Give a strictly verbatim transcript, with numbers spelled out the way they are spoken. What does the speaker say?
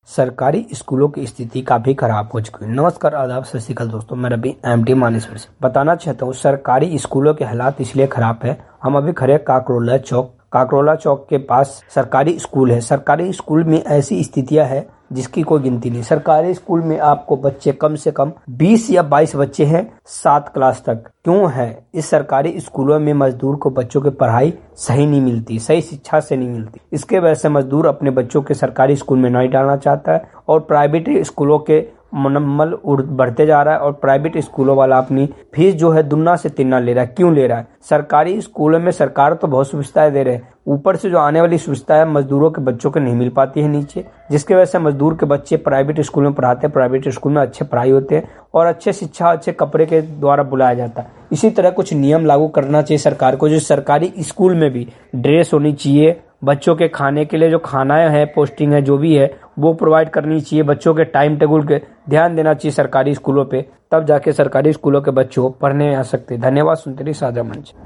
सरकारी स्कूलों की स्थिति काफी खराब हो चुकी है। नमस्कार, आदाब, सत श्री अकाल दोस्तों, मैं रवि एमटी मानेसर से बताना चाहता हूँ सरकारी स्कूलों के हालात इसलिए खराब है। हम अभी खड़े काकरोला चौक काकरोला चौक के पास सरकारी स्कूल है। सरकारी स्कूल में ऐसी स्थितियां है जिसकी कोई गिनती नहीं। सरकारी स्कूल में आपको बच्चे कम से कम बीस या बाईस बच्चे हैं सात क्लास तक। क्यों है? इस सरकारी स्कूलों में मजदूर को बच्चों की पढ़ाई सही नहीं मिलती, सही शिक्षा से नहीं मिलती। इसके वजह से मजदूर अपने बच्चों के सरकारी स्कूल में नहीं डालना चाहता है और प्राइवेट स्कूलों के मनमल बढ़ते जा रहा है और प्राइवेट स्कूलों वाला अपनी फीस जो है दुगना से तिगुना ले रहा है। क्यों ले रहा है? सरकारी स्कूलों में सरकार तो बहुत सुविधाएं दे रहे हैं, ऊपर से जो आने वाली सुविधाएं मजदूरों के बच्चों को नहीं मिल पाती है नीचे, जिसके वजह से मजदूर के बच्चे प्राइवेट स्कूल में पढ़ाते हैं। प्राइवेट स्कूल में अच्छे पढ़ाई होते हैं और अच्छे शिक्षा अच्छे कपड़े के द्वारा बुलाया जाता है। इसी तरह कुछ नियम लागू करना चाहिए सरकार को, जो सरकारी स्कूल में भी ड्रेस होनी चाहिए, बच्चों के खाने के लिए जो खाना है, पोस्टिंग है, जो भी है वो प्रोवाइड करनी चाहिए। बच्चों के टाइम टेबल के ध्यान देना चाहिए सरकारी स्कूलों पे, तब जाके सरकारी स्कूलों के बच्चों पढ़ने आ सकते। धन्यवाद। सुनते रहिए साझा मंच।